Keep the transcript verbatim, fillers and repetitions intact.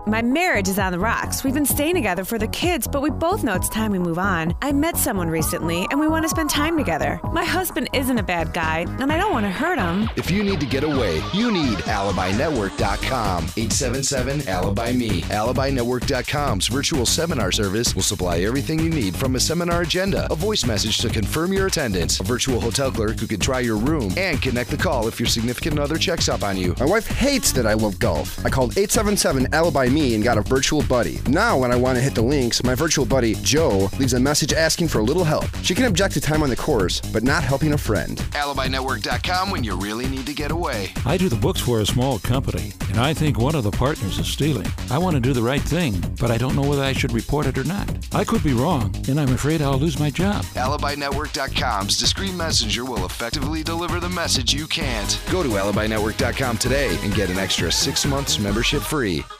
My marriage is on the rocks. We've been staying together for the kids, but we both know it's time we move on. I met someone recently, and we want to spend time together. My husband isn't a bad guy, and I don't want to hurt him. If you need to get away, you need alibi network dot com. eight seven seven, alibi me. alibi network dot com's virtual seminar service will supply everything you need, from a seminar agenda, a voice message to confirm your attendance, a virtual hotel clerk who can try your room, and connect the call if your significant other checks up on you. My wife hates that I love golf. I called eight seven seven, alibi me and got a virtual buddy. Now when I want to hit the links, my virtual buddy, Joe, leaves a message asking for a little help. She can object to time on the course, but not helping a friend. alibi network dot com when you really need to get away. I do the books for a small company, and I think one of the partners is stealing. I want to do the right thing, but I don't know whether I should report it or not. I could be wrong, and I'm afraid I'll lose my job. alibi network dot com's discreet messenger will effectively deliver the message you can't. Go to alibi network dot com today and get an extra six months membership free.